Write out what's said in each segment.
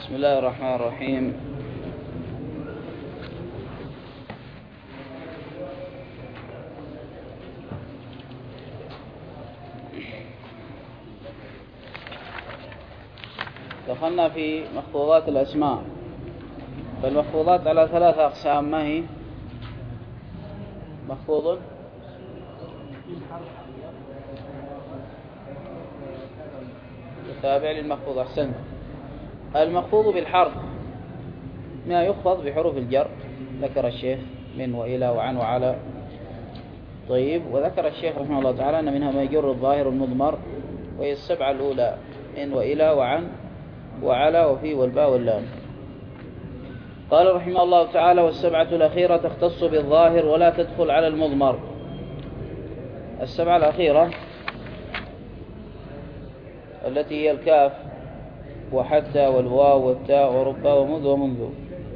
بسم الله الرحمن الرحيم. دخلنا في مخفوضات الأسماء، فالمخفوضات على ثلاثة أقسام. ما هي؟ مخفوض تابع للمخفوض. أحسنت. المخفوض بالحرف ما يخفض بحروف الجر، ذكر الشيخ من وإلى وعن وعلى. طيب، وذكر الشيخ رحمه الله تعالى أن منها ما يجر الظاهر المضمر، وهي السبعة الأولى من وإلى وعن وعلى وفي والباء واللام. قال رحمه الله تعالى: والسبعة الأخيرة تختص بالظاهر ولا تدخل على المضمر. السبعة الأخيرة التي هي الكاف وحتى والواو والتاء وربا ومذ ومنذ.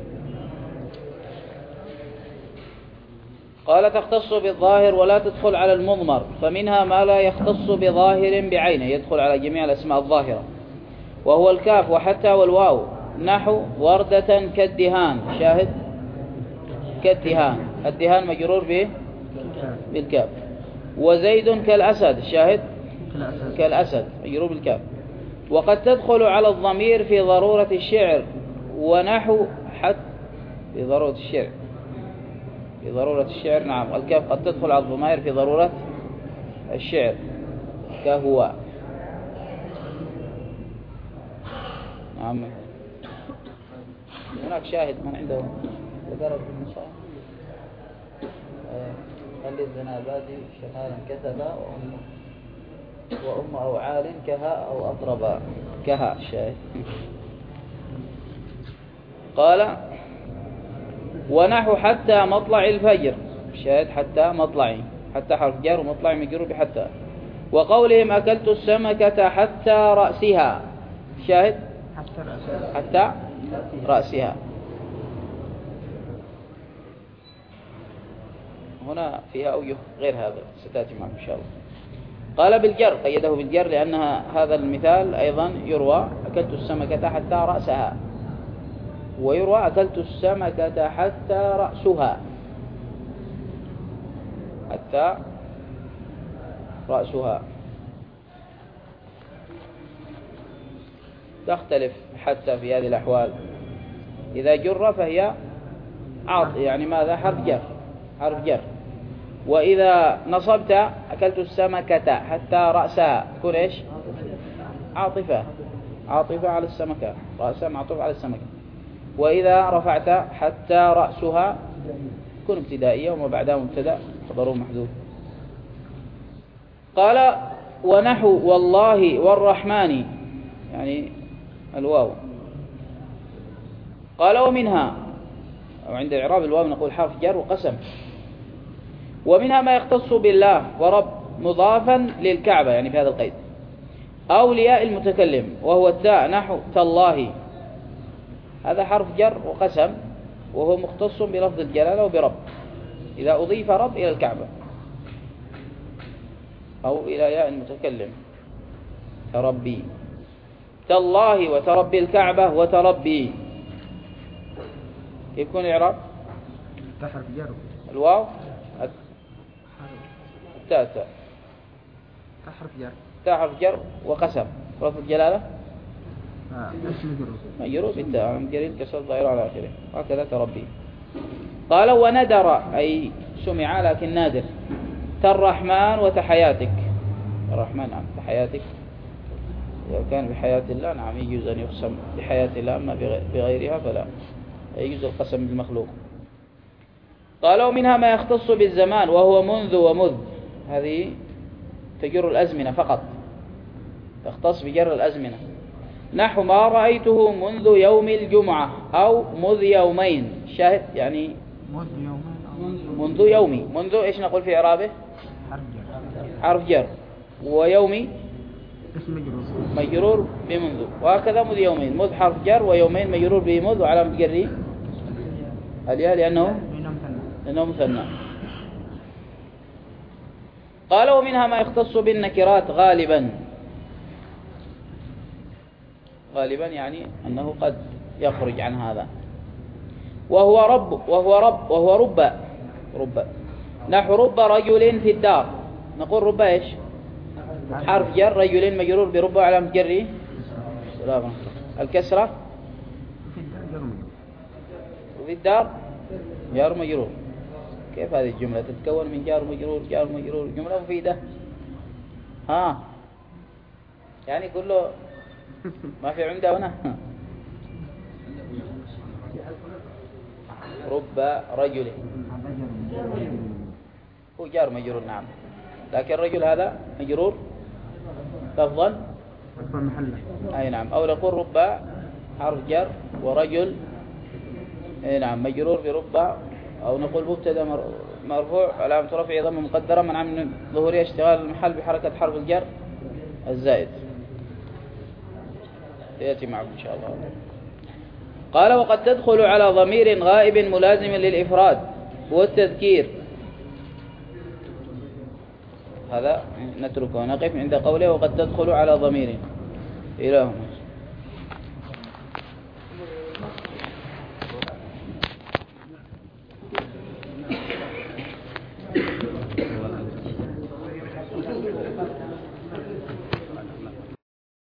قال: تختص بالظاهر ولا تدخل على المضمر، فمنها ما لا يختص بظاهر بعينه، يدخل على جميع الأسماء الظاهرة، وهو الكاف وحتى والواو، نحو وردة كالدهان. شاهد كالدهان، الدهان مجرور بالكاف. وزيد كالأسد. شاهد كالأسد مجرور بالكاف. وقد تدخل على الضمير في ضرورة الشعر، ونحو حتى في ضرورة الشعر. في ضرورة الشعر، نعم، الكاف قد تدخل على الضمائر في ضرورة الشعر، كهو. نعم. هناك شاهد من عنده ذكر في النصائح: خلي الزنابادي شمالا كتبا وأم أو عال كها أو أطربا. كها الشاهد. قال: ونحو حتى مطلع الفجر. شاهد حتى مطلعي، حتى حرف جر ومطلع مجرور بحتى. وقولهم أكلت السمكة حتى رأسها. شاهد حتى رأسها. هنا فيها أوجه غير هذا ستأتي معكم إن شاء الله. قال: بالجر، قيده بالجر لأنها هذا المثال أيضا يروى أكلت السمكة حتى رأسها، ويروى أكلت السمكة حتى رأسها. حتى رأسها تختلف حتى في هذه الأحوال. إذا جر فهي يعني ماذا؟ حرف جر، حرف جر. وإذا نصبت أكلت السمكة حتى رأسها تكون إيش؟ عاطفة، عاطفة على السمكة، رأسها معطوف على السمكة. وإذا رفعت حتى رأسها تكون ابتدائية وما بعدها مبتدأ خبره محذوف. قال: ونحو والله والرحمن، يعني الواو. قال: ومنها، وعند إعراب الواو نقول حرف جر وقسم. ومنها ما يختص بالله ورب مضافا للكعبة، يعني في هذا القيد، أو لياء المتكلم وهو التاء، نحو تالله. هذا حرف جر وقسم، وهو مختص بلفظ الجلالة وبرب إذا أضيف رب إلى الكعبة أو إلى ياء المتكلم. تربي تالله وتربي الكعبة وتربي. يكون إعراب حرف جر الواو التاء حرف جر، حرف جر وقسم. لفظ الجلالة مجرور بالتاء، مجرور كسر ظاهر على آخره، هكذا تربي. قال: وندر، أي سمع لكن نادر، تالرحمن وتحياتك. الرحمن نعم تحياتك، إذا كان بحياة الله نعم يجوز أن يقسم بحياة الله، أما بغيرها فلا يجوز القسم بالمخلوق. قال: ومنها ما يختص بالزمان وهو منذ ومذ. هذه تجر الأزمنة فقط، تختص بجر الأزمنة، نحو ما رأيته منذ يوم الجمعة أو مذ يومين. شاهد يعني منذ يومي. منذ إيش نقول في إعرابه؟ حرف جر. ويومي مجرور بمنذ، وهكذا مذ يومين. مذ حرف جر ويومين مجرور بمذ، وعلامة جره الياء لأنه مثنى. قال: ومنها ما يختص بالنكرات غالبا. غالبا يعني أنه قد يخرج عن هذا. وهو رب نحو رب رجل في الدار. نقول رب إيش؟ حرف جر، رجل مجرور برب علامة جره الكسرة، وفي الدار جار مجرور. كيف هذه الجملة تتكون من جار مجرور جار مجرور؟ جملة مفيدة. يعني كله ما في عمدة هنا. رب رجل هو جار مجرور نعم، لكن الرجل هذا مجرور لفظا أي نعم. أو نقول رب حرف جر ورجل أي نعم مجرور برب. أو نقول مبتدا مرفوع علامة رفعه ضمة مقدرة منع من ظهورها اشتغال المحل بحركة حرف الجر الزائد. يأتي معكم إن شاء الله. قال وقد تدخل على ضمير غائب ملازم للإفراد والتذكير. هذا نتركه ونقف عند قوله وقد تدخل على ضمير إلهنا.